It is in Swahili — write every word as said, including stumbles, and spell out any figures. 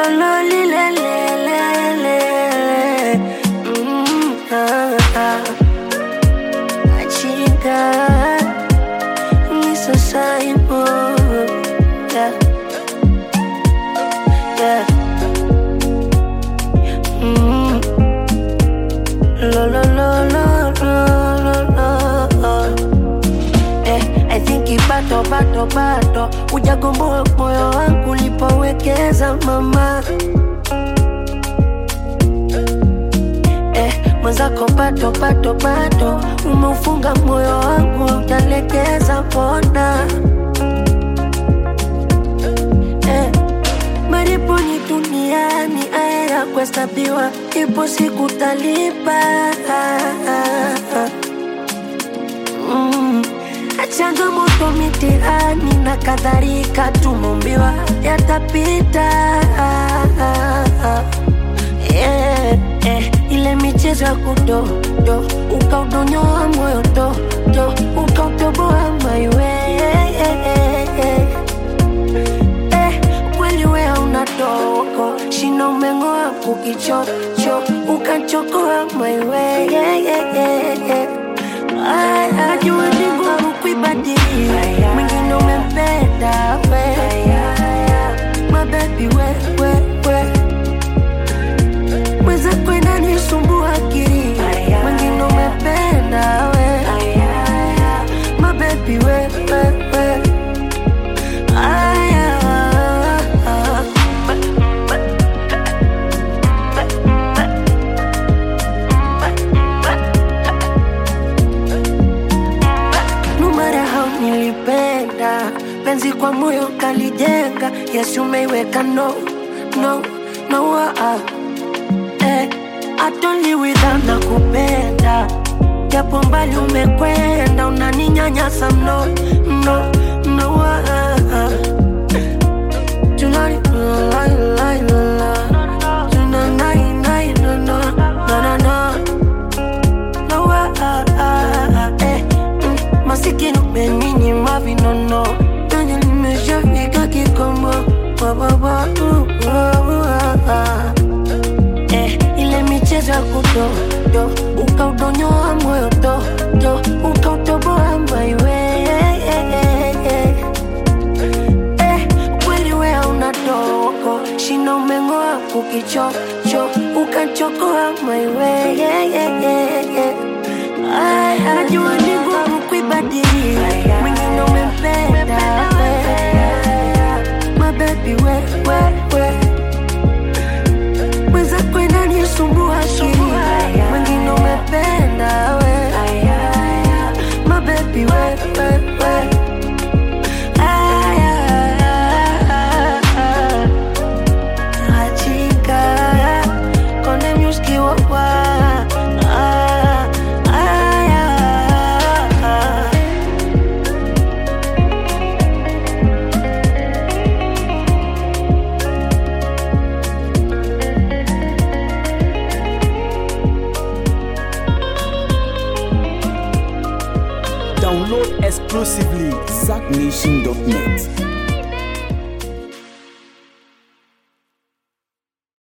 lo lo li le le le le. Mm, ah, ah. Chica, Mister Simon, yeah, yeah. Mm. Lo lo lo lo lo lo lo. Eh, I think ibato bato bato, ujagomboa moyo wangu ulipowekeza mama. Mwenzako pato pato pato, umeufunga moyo wangu utalekeza pona. Eh, maripo ni duniani aya kuhesabiwa, ipo siku talipa. Mm. Changamoto mitihani na kadhalika tumumbiwa yatapita. Yeah, eh, ile michezo ya kudo do, ukaudonyoa moyo do do, ukautoboa maiwe. Eh, kweli wea unatoko, shina umengoa kukichocho, ukachokoa maiwe. Ay, ajua ningu kuibadili, mwingine umempenda we. My baby we, we, we. Mweza kwenda nisumbua akili, mwingine umependa we. My baby we, we, we. Aya. No matter how nilipenda, penzi kwa moyo kalijenga. Yes, umeiweka no, no, no, ah. I don't live without nakupenda, japo mbali umekwenda, unaninyanyasa mno, no, no, uh, tonight, la, la, la, la, tonight, night, no, no, no, no, no, no, uh, uh, eh, mm, masikini umenini mavino, no, nanya nimeshafika kikomo, wa, wa, wa, uh, uh, uh, uh. Michezo ya kudo do, ukaudonyoa moyo do do, ukautoboa maiwe. Eh, kweli wea unatoko, shina umengoa kukichocho, ukachokoa maiwe. Ay, najua ningu kuibadili, mwingine umempenda we. My baby we, we, we. Mweza kwenda nisumbua akili, mwingine umependa we. My baby we, we, we. Aya. Chica, konde mjuski wakwa. Download exclusively zack nation dot net.